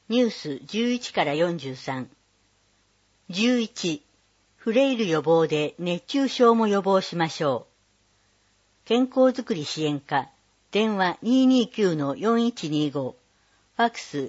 ニュース11から43。11、フレイル予防で熱中症も予防しましょう。健康づくり支援課、電話 229-4125、ファックス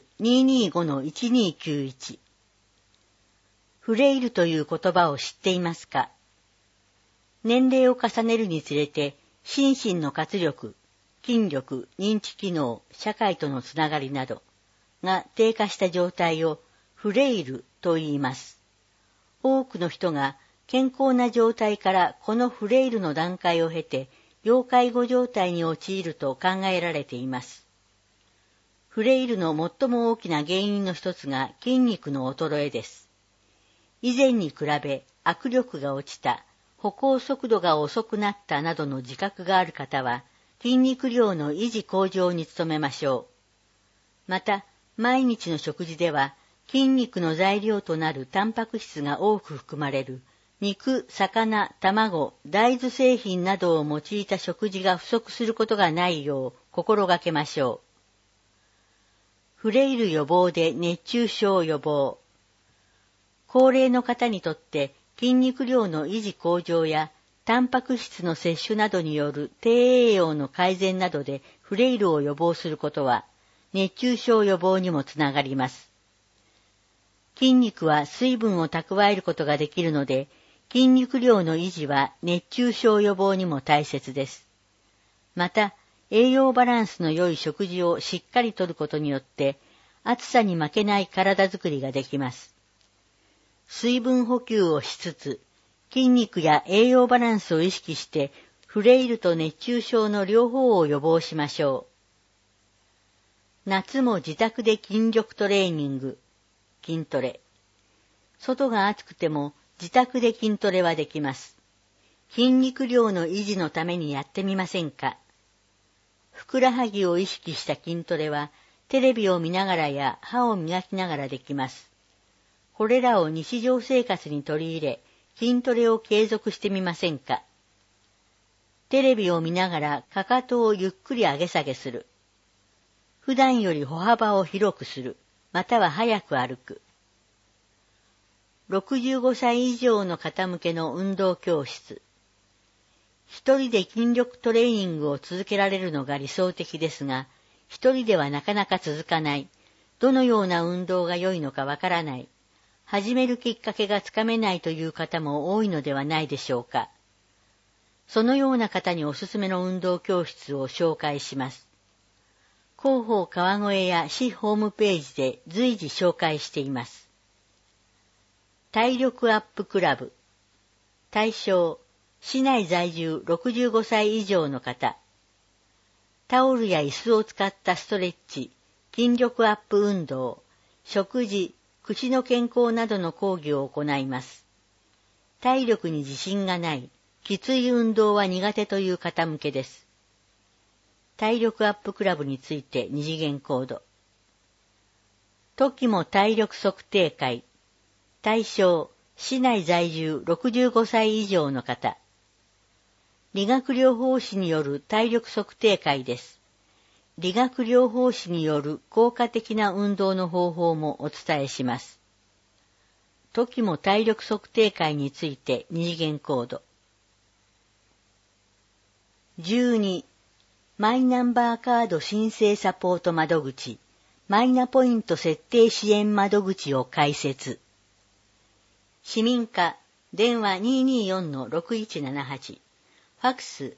225-1291。フレイルという言葉を知っていますか？年齢を重ねるにつれて、心身の活力、筋力、認知機能、社会とのつながりなどが低下した状態をフレイルと言います。多くの人が健康な状態からこのフレイルの段階を経て要介護状態に陥ると考えられています。フレイルの最も大きな原因の一つが筋肉の衰えです。以前に比べ握力が落ちた、歩行速度が遅くなったなどの自覚がある方は筋肉量の維持向上に努めましょう。また、毎日の食事では筋肉の材料となるタンパク質が多く含まれる肉、魚、卵、大豆製品などを用いた食事が不足することがないよう心がけましょう。フレイル予防で熱中症予防。高齢の方にとって筋肉量の維持向上やタンパク質の摂取などによる低栄養の改善などでフレイルを予防することは熱中症予防にもつながります。筋肉は水分を蓄えることができるので、筋肉量の維持は熱中症予防にも大切です。また、栄養バランスの良い食事をしっかりとることによって、暑さに負けない体づくりができます。水分補給をしつつ、筋肉や栄養バランスを意識して、フレイルと熱中症の両方を予防しましょう。夏も自宅で筋力トレーニング。筋トレ。外が暑くても自宅で筋トレはできます。筋肉量の維持のためにやってみませんか？ふくらはぎを意識した筋トレはテレビを見ながらや歯を磨きながらできます。これらを日常生活に取り入れ、筋トレを継続してみませんか？テレビを見ながらかかとをゆっくり上げ下げする。普段より歩幅を広くする。または早く歩く。65歳以上の方向けの運動教室。一人で筋力トレーニングを続けられるのが理想的ですが、一人ではなかなか続かない。どのような運動が良いのかわからない。始めるきっかけがつかめないという方も多いのではないでしょうか。そのような方におすすめの運動教室を紹介します。広報川越や市ホームページで随時紹介しています。体力アップクラブ。対象、市内在住65歳以上の方。タオルや椅子を使ったストレッチ、筋力アップ運動、食事、口の健康などの講義を行います。体力に自信がない、きつい運動は苦手という方向けです。体力アップクラブについて二次元コード。時も体力測定会。対象、市内在住65歳以上の方。理学療法士による体力測定会です。理学療法士による効果的な運動の方法もお伝えします。時も体力測定会について二次元コード。12、マイナンバーカード申請サポート窓口、マイナポイント設定支援窓口を開設。市民課、電話 224-6178、ファックス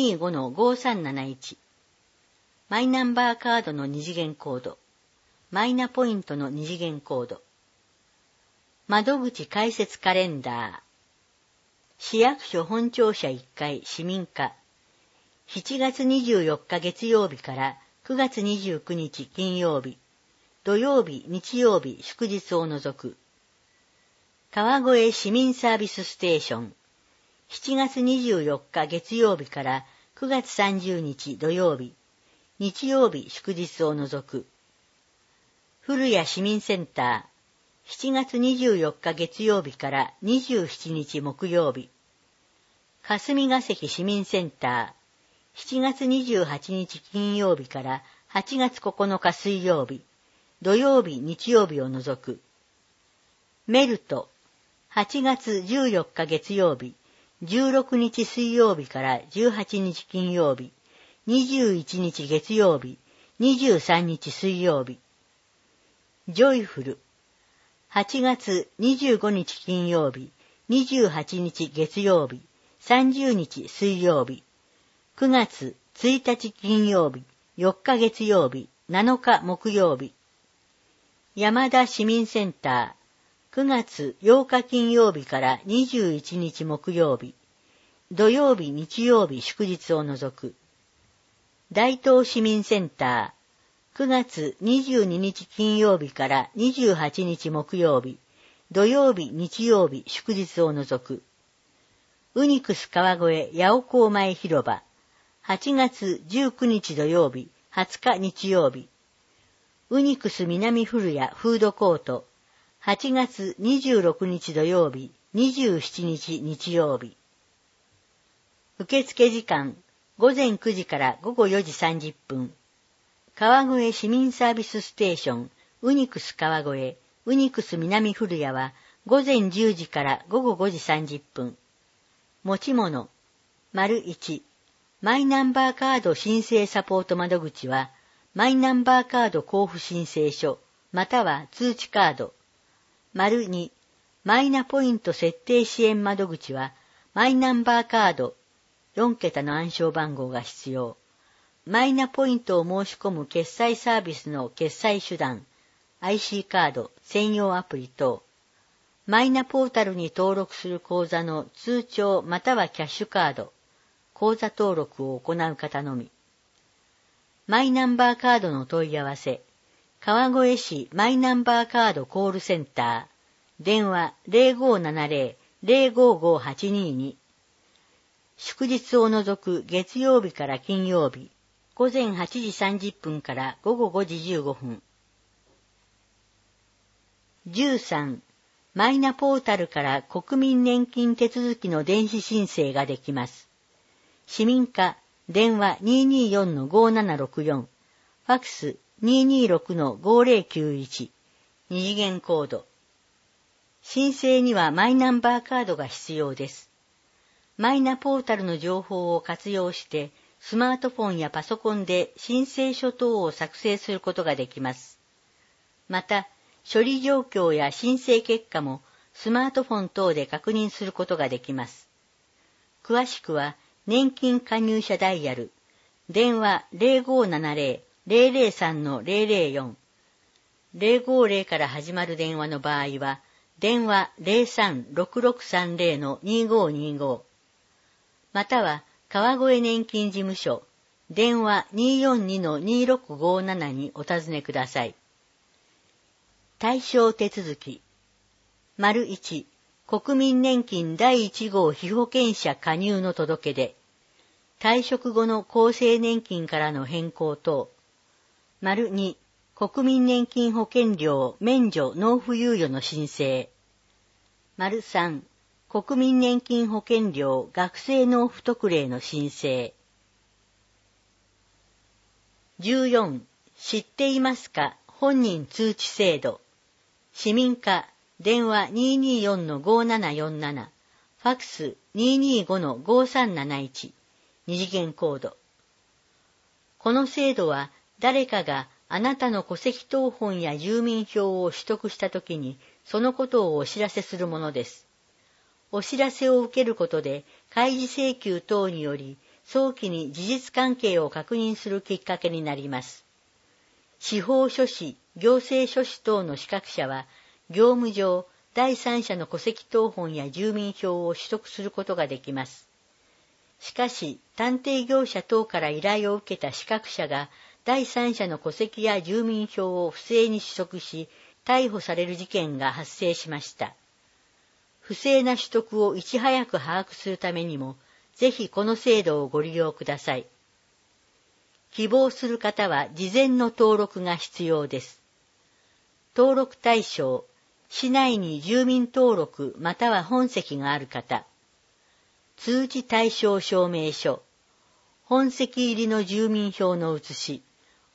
225-5371。マイナンバーカードの二次元コード、マイナポイントの二次元コード。窓口開設カレンダー。市役所本庁舎1階市民課。7月24日月曜日から9月29日金曜日、土曜日、日曜日、祝日を除く。川越市民サービスステーション。7月24日月曜日から9月30日土曜日、日曜日、祝日を除く。古谷市民センター。7月24日月曜日から27日木曜日。霞ヶ関市民センター。7月28日金曜日から8月9日水曜日、 土曜日日曜日を除く。メルト、8月14日月曜日、16日水曜日から18日金曜日、21日月曜日、23日水曜日。ジョイフル、8月25日金曜日、28日月曜日、30日水曜日。9月1日金曜日、4日月曜日、7日木曜日。山田市民センター、9月8日金曜日から21日木曜日。土曜日日曜日祝日を除く。大東市民センター、9月22日金曜日から28日木曜日。土曜日日曜日祝日を除く。ウニクス川越八尾港前広場、8月19日土曜日、20日日曜日。ウニクス南古谷フードコート、8月26日土曜日、27日日曜日。受付時間、午前9時から午後4時30分。川越市民サービスステーション、ウニクス川越、ウニクス南古谷は、午前10時から午後5時30分。持ち物、1、マイナンバーカード申請サポート窓口は、マイナンバーカード交付申請書、または通知カード。2、マイナポイント設定支援窓口は、マイナンバーカード、4桁の暗証番号が必要。マイナポイントを申し込む決済サービスの決済手段、IC カード、専用アプリ等。マイナポータルに登録する口座の通帳またはキャッシュカード、口座登録を行う方のみ。マイナンバーカードの問い合わせ、川越市マイナンバーカードコールセンター、電話 0570-055822。祝日を除く月曜日から金曜日、午前8時30分から午後5時15分。13、マイナポータルから国民年金手続きの電子申請ができます。市民課、電話 224-5764、ファックス 226-5091、二次元コード。申請にはマイナンバーカードが必要です。マイナポータルの情報を活用して、スマートフォンやパソコンで申請書等を作成することができます。また、処理状況や申請結果もスマートフォン等で確認することができます。詳しくは、年金加入者ダイヤル、電話 0570-003-004、050から始まる電話の場合は、電話 03-6630-2525、または、川越年金事務所、電話 242-2657 にお尋ねください。対象手続き。1、国民年金第1号被保険者加入の届け出。退職後の厚生年金からの変更等。2、国民年金保険料免除納付猶予の申請。3、国民年金保険料学生納付特例の申請。14、知っていますか本人通知制度。市民課、電話 224-5747、ファックス 225-5371、二次元コード。この制度は誰かがあなたの戸籍謄本や住民票を取得したときにそのことをお知らせするものです。お知らせを受けることで開示請求等により早期に事実関係を確認するきっかけになります。司法書士、行政書士等の資格者は業務上第三者の戸籍謄本や住民票を取得することができます。しかし、探偵業者等から依頼を受けた資格者が第三者の戸籍や住民票を不正に取得し、逮捕される事件が発生しました。不正な取得をいち早く把握するためにも、ぜひこの制度をご利用ください。希望する方は事前の登録が必要です。登録対象、市内に住民登録または本籍がある方。通知対象証明書、本籍入りの住民票の写し、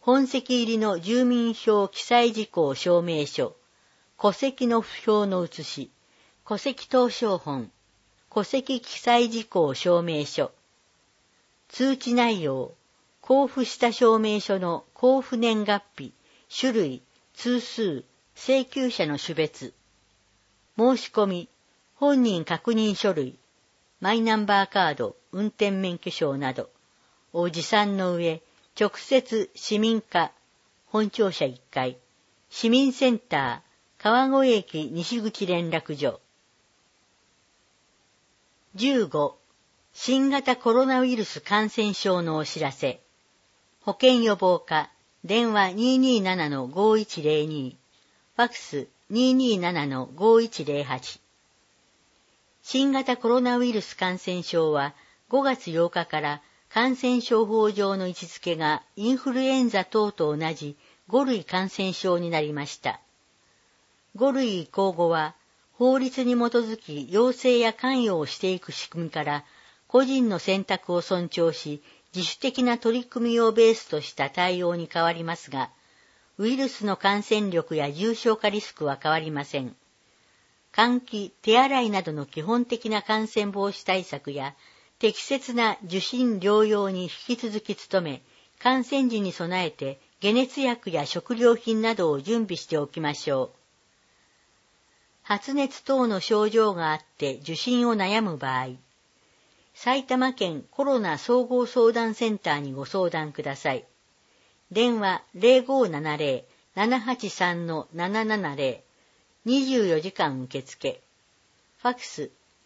本籍入りの住民票記載事項証明書、戸籍の符表の写し、戸籍謄証本、戸籍記載事項証明書、通知内容、交付した証明書の交付年月日、種類、通数、請求者の種別、申し込み、本人確認書類、マイナンバーカード、運転免許証などを持参の上、直接市民課、本庁舎1階、市民センター、川越駅西口連絡所。15、新型コロナウイルス感染症のお知らせ。保健予防課、電話 227-5102、ファクス 227-5108。新型コロナウイルス感染症は5月8日から感染症法上の位置づけがインフルエンザ等と同じ5類感染症になりました。5類移行後は法律に基づき要請や関与をしていく仕組みから個人の選択を尊重し自主的な取り組みをベースとした対応に変わりますが、ウイルスの感染力や重症化リスクは変わりません。換気、手洗いなどの基本的な感染防止対策や適切な受診療養に引き続き努め、感染時に備えて解熱薬や食料品などを準備しておきましょう。発熱等の症状があって受診を悩む場合、埼玉県コロナ総合相談センターにご相談ください。電話 0570-783-770 24時間受付。ファクス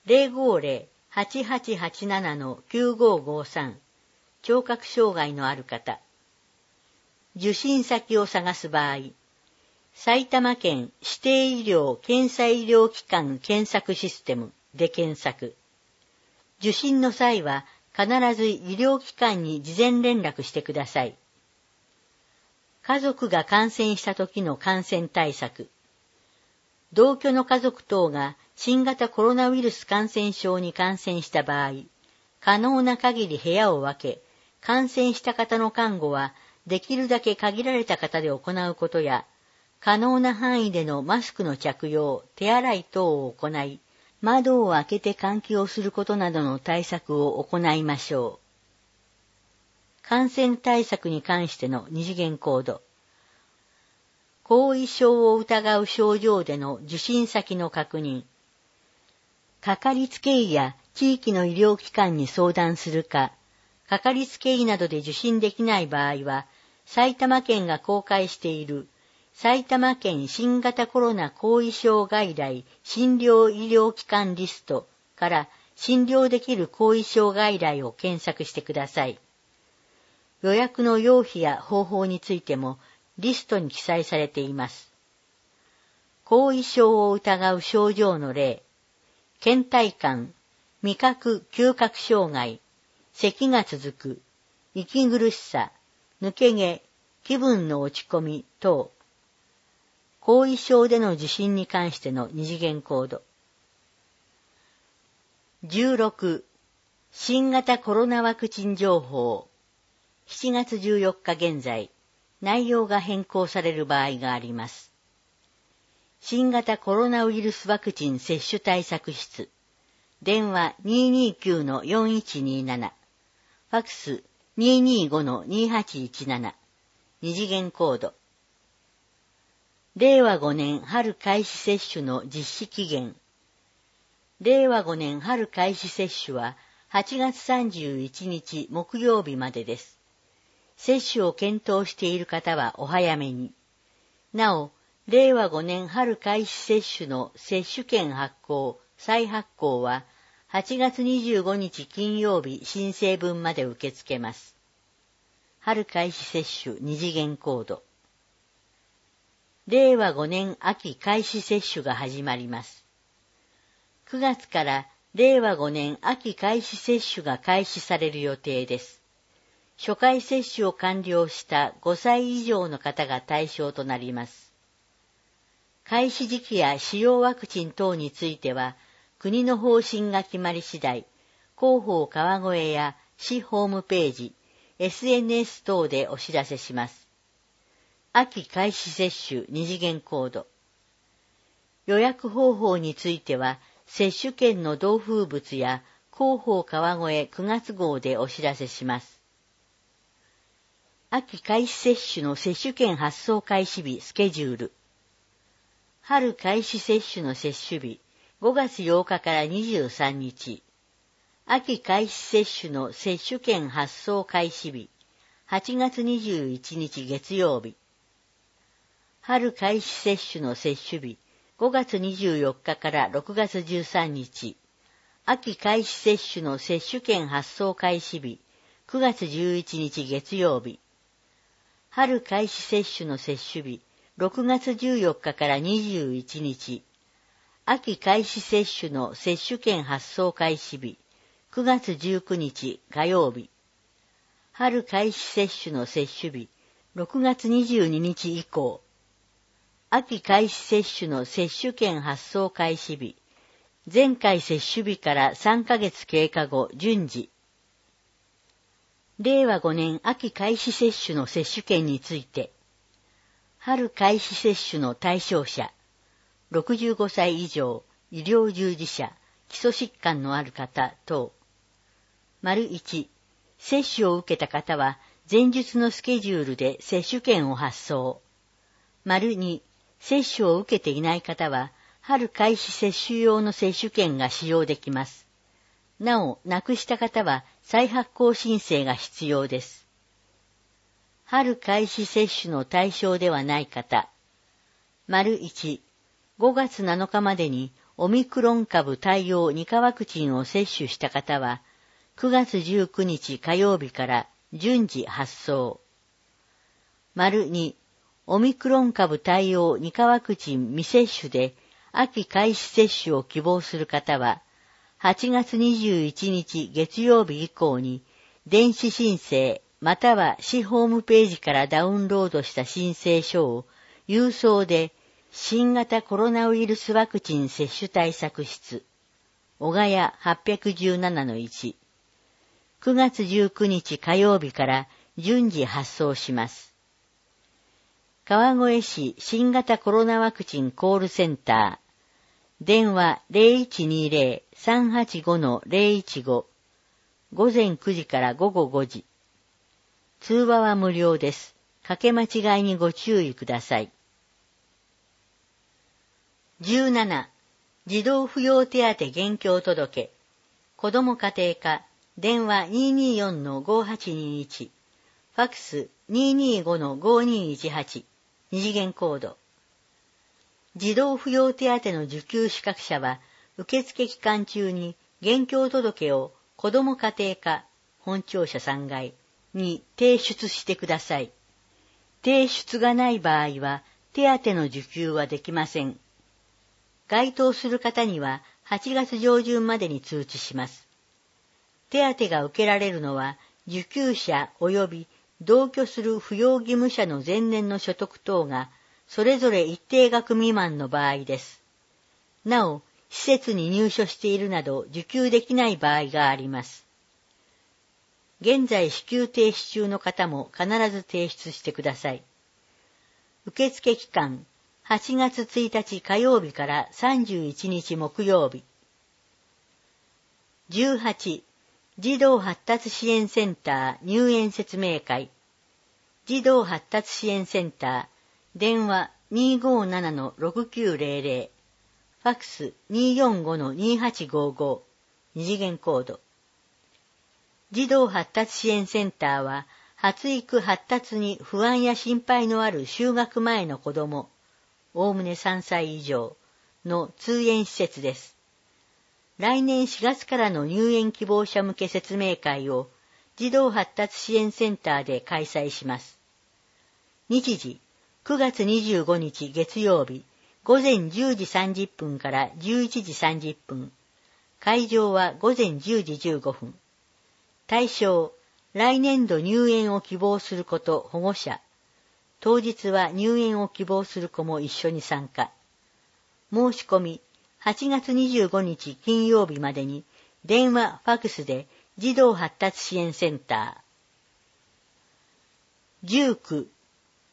050-8887-9553。聴覚障害のある方。受診先を探す場合、埼玉県指定医療検査医療機関検索システムで検索。受診の際は必ず医療機関に事前連絡してください。家族が感染した時の感染対策。同居の家族等が新型コロナウイルス感染症に感染した場合、可能な限り部屋を分け、感染した方の看護はできるだけ限られた方で行うことや、可能な範囲でのマスクの着用、手洗い等を行い、窓を開けて換気をすることなどの対策を行いましょう。感染対策に関しての二次元コード。後遺症を疑う症状での受診先の確認。かかりつけ医や地域の医療機関に相談するか、かかりつけ医などで受診できない場合は、埼玉県が公開している埼玉県新型コロナ後遺症外来診療医療機関リストから診療できる後遺症外来を検索してください。予約の要否や方法についてもリストに記載されています。後遺症を疑う症状の例、倦怠感、味覚・嗅覚障害、咳が続く、息苦しさ、抜け毛、気分の落ち込み等。後遺症での受診に関しての二次元コード。16、新型コロナワクチン情報。7月14日現在、内容が変更される場合があります。新型コロナウイルスワクチン接種対策室。電話 229-4127。ファクス 225-2817。二次元コード。令和5年春開始接種の実施期限。令和5年春開始接種は8月31日木曜日までです。接種を検討している方はお早めに。なお、令和5年春開始接種の接種券発行、再発行は8月25日金曜日申請分まで受け付けます。春開始接種二次元コード。令和5年秋開始接種が始まります。9月から令和5年秋開始接種が開始される予定です。初回接種を完了した5歳以上の方が対象となります。開始時期や使用ワクチン等については、国の方針が決まり次第、広報川越や市ホームページ、SNS 等でお知らせします。 秋開始接種2次元コード。予約方法については、接種券の同封物や広報川越9月号でお知らせします。秋開始接種の接種券発送開始日スケジュール。春開始接種の接種日5月8日から23日。秋開始接種の接種券発送開始日8月21日月曜日。春開始接種の接種日5月24日から6月13日。秋開始接種の接種券発送開始日9月11日月曜日。春開始接種の接種日6月14日から21日。秋開始接種の接種券発送開始日9月19日火曜日。春開始接種の接種日6月22日以降。秋開始接種の接種券発送開始日前回接種日から3ヶ月経過後順次。令和5年秋開始接種の接種券について、春開始接種の対象者、65歳以上、医療従事者、基礎疾患のある方等。1、接種を受けた方は前述のスケジュールで接種券を発送。2、接種を受けていない方は春開始接種用の接種券が使用できます。なお、なくした方は再発行申請が必要です。春開始接種の対象ではない方。1、5月7日までにオミクロン株対応2価ワクチンを接種した方は、9月19日火曜日から順次発送。2、オミクロン株対応2価ワクチン未接種で秋開始接種を希望する方は、8月21日月曜日以降に電子申請または市ホームページからダウンロードした申請書を郵送で新型コロナウイルスワクチン接種対策室小ヶ谷 817-1 9月19日火曜日から順次発送します。川越市新型コロナワクチンコールセンター電話 0120-385-015 午前9時から午後5時。通話は無料です。かけ間違いにご注意ください。17. 児童扶養手当現況届。子ども家庭課。電話 224-5821。ファックス 225-5218。二次元コード。児童扶養手当の受給資格者は、受付期間中に現況届を子ども家庭課本庁舎3階に提出してください。提出がない場合は、手当の受給はできません。該当する方には8月上旬までに通知します。手当が受けられるのは、受給者及び同居する扶養義務者の前年の所得等が、それぞれ一定額未満の場合です。なお、施設に入所しているなど受給できない場合があります。現在支給停止中の方も必ず提出してください。受付期間、8月1日火曜日から31日木曜日。18. 児童発達支援センター入園説明会。児童発達支援センター電話 257-6900 ファックス 245-2855 二次元コード。児童発達支援センターは発育発達に不安や心配のある就学前の子ども、おおむね3歳以上の通園施設です。来年4月からの入園希望者向け説明会を児童発達支援センターで開催します。日時9月25日月曜日午前10時30分から11時30分。会場は午前10時15分。対象、来年度入園を希望する子と保護者。当日は入園を希望する子も一緒に参加。申し込み、8月25日金曜日までに電話、ファックスで児童発達支援センター。19、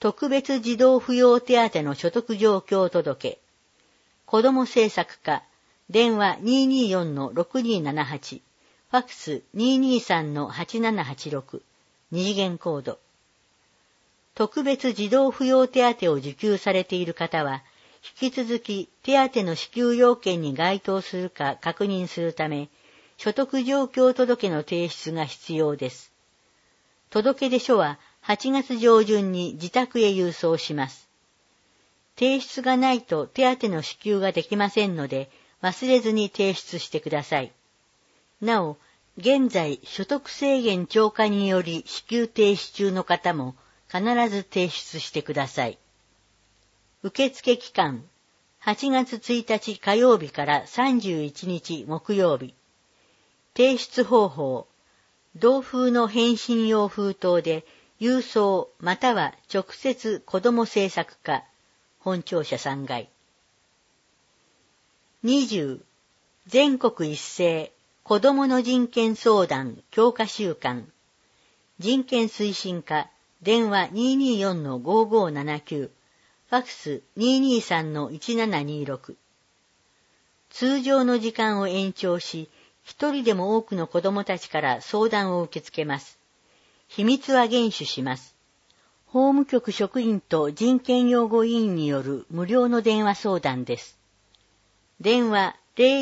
特別児童扶養手当の所得状況届、子ども政策課、電話 224-6278、ファックス 223-8786、二次元コード。特別児童扶養手当を受給されている方は、引き続き手当の支給要件に該当するか確認するため、所得状況届の提出が必要です。届出書は8月上旬に自宅へ郵送します。提出がないと手当の支給ができませんので、忘れずに提出してください。なお、現在所得制限超過により支給停止中の方も必ず提出してください。受付期間、8月1日火曜日から31日木曜日。提出方法、同封の返信用封筒で郵送または直接子ども政策課、本庁舎3階。20、全国一斉子どもの人権相談強化週間。人権推進課、電話 224-5579、ファックス 223-1726。通常の時間を延長し、一人でも多くの子どもたちから相談を受け付けます。秘密は厳守します。法務局職員と人権擁護委員による無料の電話相談です。電話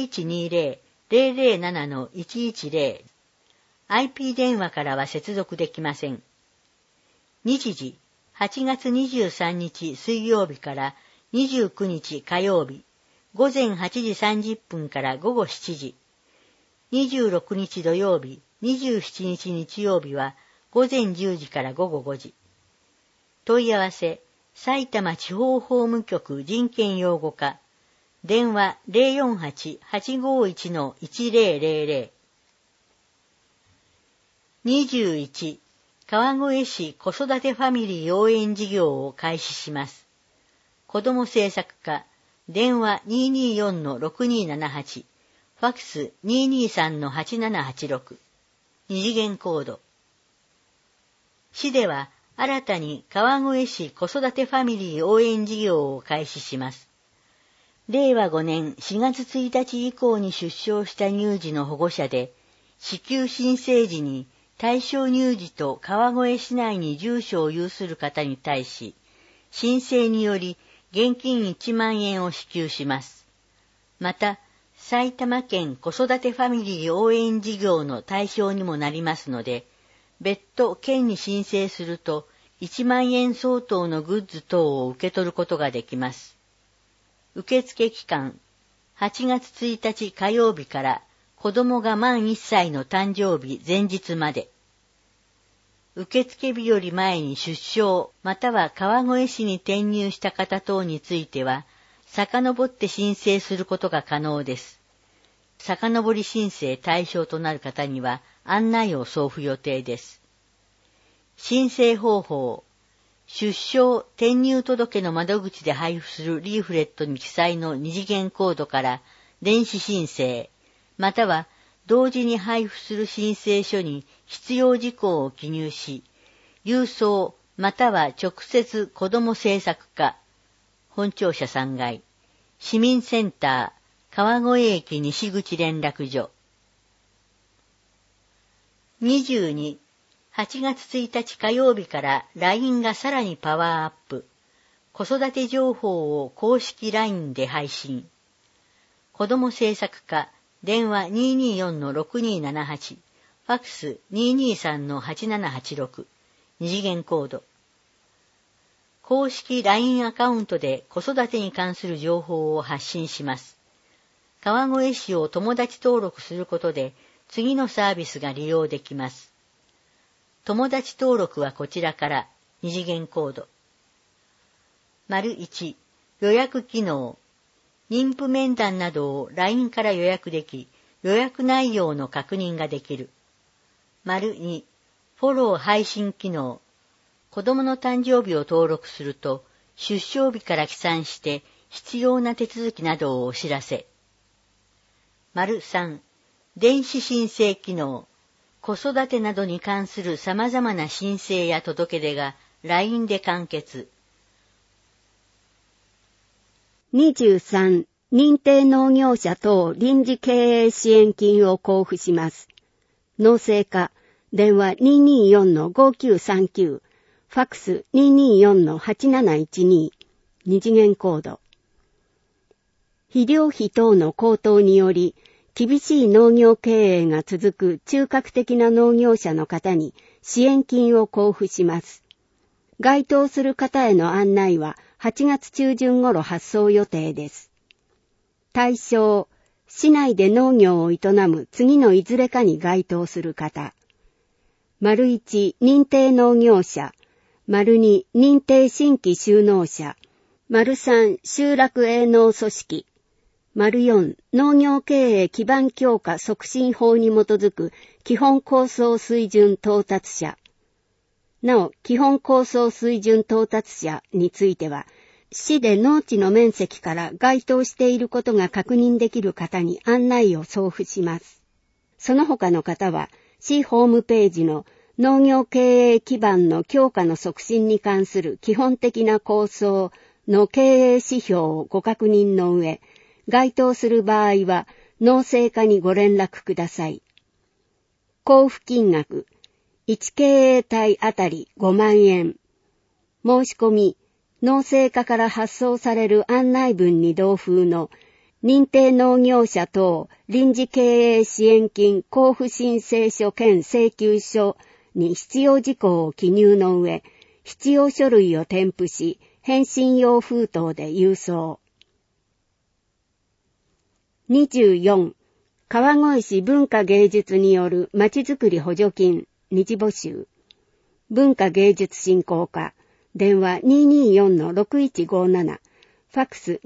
0120-007-110。IP 電話からは接続できません。日時、8月23日水曜日から29日火曜日、午前8時30分から午後7時。26日土曜日、27日日曜日は午前10時から午後5時。問い合わせ、埼玉地方法務局人権擁護課、電話 048-851-1000。21、川越市子育てファミリー応援事業を開始します。子ども政策課、電話 224-6278、ファックス 223-8786、二次元コード。市では新たに川越市子育てファミリー応援事業を開始します。令和5年4月1日以降に出生した乳児の保護者で、支給申請時に対象乳児と川越市内に住所を有する方に対し、申請により現金1万円を支給します。また、埼玉県子育てファミリー応援事業の対象にもなりますので、別途県に申請すると1万円相当のグッズ等を受け取ることができます。受付期間、8月1日火曜日から子供が満1歳の誕生日前日まで。受付日より前に出生または川越市に転入した方等については、遡って申請することが可能です。遡り申請対象となる方には案内を送付予定です。申請方法、出生転入届の窓口で配布するリーフレットに記載の二次元コードから電子申請、または同時に配布する申請書に必要事項を記入し、郵送または直接子ども政策課、本庁舎3階、市民センター、川越駅西口連絡所。22、8月1日火曜日から LINE がさらにパワーアップ。子育て情報を公式 LINE で配信。子ども政策課、電話 224-6278、ファックス 223-8786、二次元コード。公式 LINE アカウントで子育てに関する情報を発信します。川越市を友達登録することで次のサービスが利用できます。友達登録はこちらから二次元コード。1、予約機能。妊婦面談などを LINE から予約でき、予約内容の確認ができる。2、フォロー配信機能。子供の誕生日を登録すると、出生日から起算して必要な手続きなどをお知らせ。3、電子申請機能。子育てなどに関する様々な申請や届け出が LINE で完結。 23、認定農業者等臨時経営支援金を交付します。農政課、電話 224-5939、ファックス 224-8712、二次元コード。肥料費等の高騰により、厳しい農業経営が続く中核的な農業者の方に支援金を交付します。該当する方への案内は8月中旬頃発送予定です。対象、市内で農業を営む次のいずれかに該当する方。1、認定農業者。2、認定新規就農者。3、集落営農組織。4、農業経営基盤強化促進法に基づく基本構想水準到達者。なお、基本構想水準到達者については、市で農地の面積から該当していることが確認できる方に案内を送付します。その他の方は、市ホームページの農業経営基盤の強化の促進に関する基本的な構想の経営指標をご確認の上、該当する場合は農政課にご連絡ください。交付金額、1経営体あたり5万円。申し込み、農政課から発送される案内文に同封の認定農業者等臨時経営支援金交付申請書兼請求書に必要事項を記入の上、必要書類を添付し、返信用封筒で郵送。24、川越市文化芸術によるまちづくり補助金、二次募集。文化芸術振興課、電話 224-6157、ファックス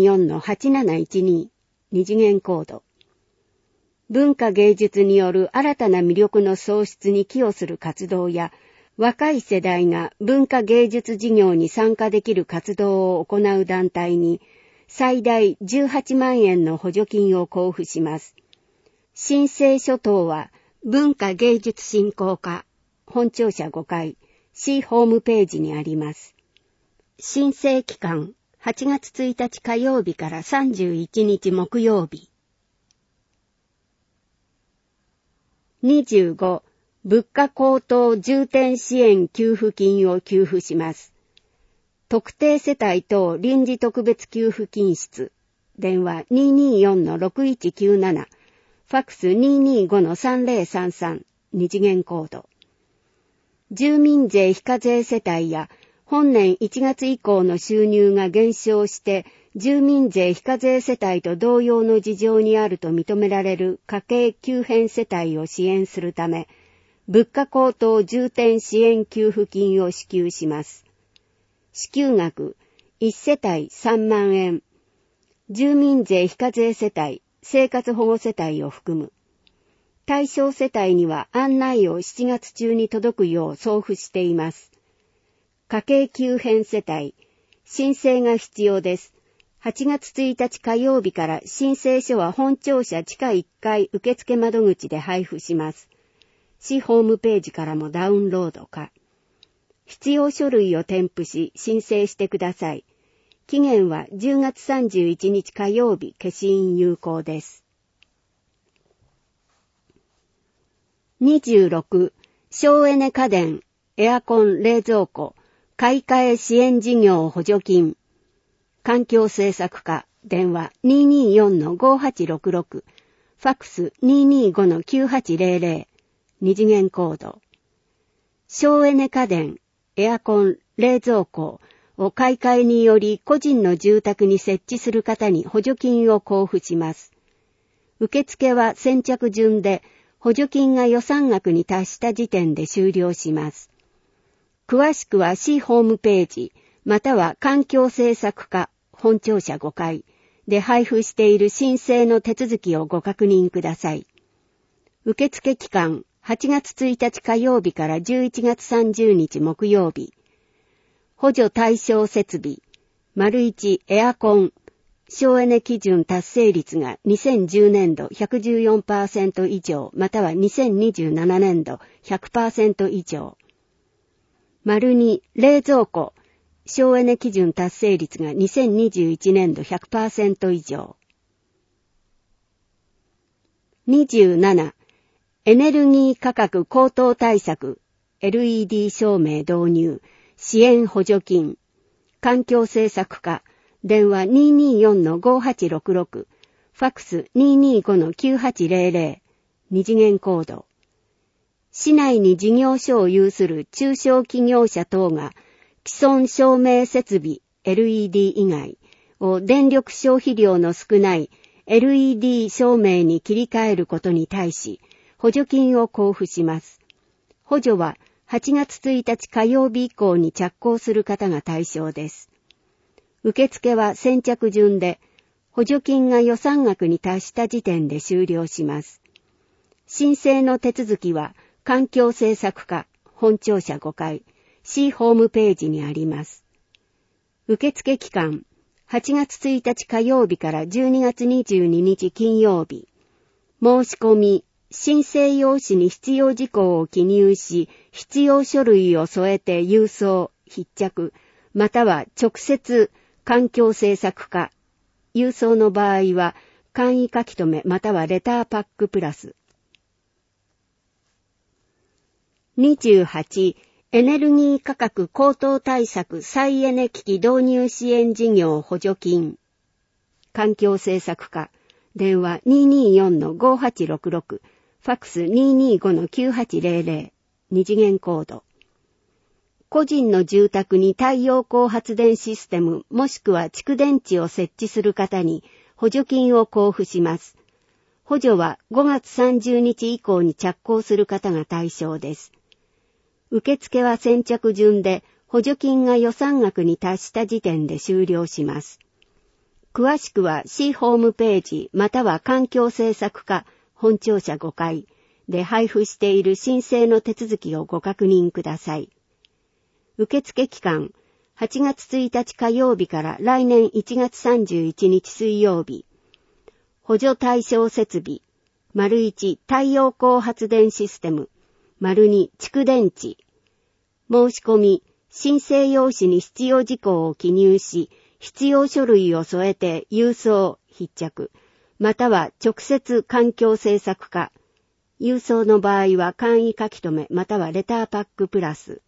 224-8712、二次元コード。文化芸術による新たな魅力の創出に寄与する活動や、若い世代が文化芸術事業に参加できる活動を行う団体に、最大18万円の補助金を交付します。申請書等は文化芸術振興課、本庁舎5階、市ホームページにあります。申請期間、8月1日火曜日から31日木曜日。25、物価高騰重点支援給付金を給付します。特定世帯等臨時特別給付金室、電話 224-6197、ファックス 225-3033、二次元コード。住民税非課税世帯や本年1月以降の収入が減少して住民税非課税世帯と同様の事情にあると認められる家計急変世帯を支援するため、物価高騰重点支援給付金を支給します。支給額、1世帯3万円。住民税非課税世帯、生活保護世帯を含む。対象世帯には案内を7月中に届くよう送付しています。家計急変世帯、申請が必要です。8月1日火曜日から申請書は本庁舎地下1階受付窓口で配布します。市ホームページからもダウンロードか。必要書類を添付し申請してください。期限は10月31日火曜日消印有効です。26、省エネ家電、エアコン、冷蔵庫、買い替え支援事業補助金。環境政策課、電話 224-5866、ファックス 225-9800、二次元コード。省エネ家電、エアコン、冷蔵庫を買い替えにより個人の住宅に設置する方に補助金を交付します。受付は先着順で補助金が予算額に達した時点で終了します。詳しくは市ホームページまたは環境政策課本庁舎5階で配布している申請の手続きをご確認ください。受付期間8月1日火曜日から11月30日木曜日。補助対象設備、1エアコン、省エネ基準達成率が2010年度 114% 以上または2027年度 100% 以上。 2、冷蔵庫、省エネ基準達成率が2021年度 100% 以上。27、エネルギー価格高騰対策、LED 照明導入、支援補助金、環境政策課、電話 224-5866、ファックス 225-9800、二次元コード。市内に事業所を有する中小企業者等が既存照明設備 LED 以外を電力消費量の少ない LED 照明に切り替えることに対し補助金を交付します。補助は8月1日火曜日以降に着工する方が対象です。受付は先着順で補助金が予算額に達した時点で終了します。申請の手続きは環境政策課本庁舎5階 C ホームページにあります。受付期間8月1日火曜日から12月22日金曜日。申し込み、申請用紙に必要事項を記入し、必要書類を添えて郵送、筆着、または直接環境政策課、郵送の場合は簡易書き留めまたはレターパックプラス。28、エネルギー価格高騰対策再エネ機器導入支援事業補助金。環境政策課、電話 224-5866、ファックス 225-9800、二次元コード。個人の住宅に太陽光発電システムもしくは蓄電池を設置する方に補助金を交付します。補助は5月30日以降に着工する方が対象です。受付は先着順で補助金が予算額に達した時点で終了します。詳しくは C ホームページまたは環境政策課本庁舎5階で配布している申請の手続きをご確認ください。受付期間8月1日火曜日から来年1月31日水曜日。補助対象設備 ① 太陽光発電システム ② 蓄電池。申し込み、申請用紙に必要事項を記入し、必要書類を添えて郵送、筆着、または直接環境政策課。郵送の場合は簡易書き留めまたはレターパックプラス。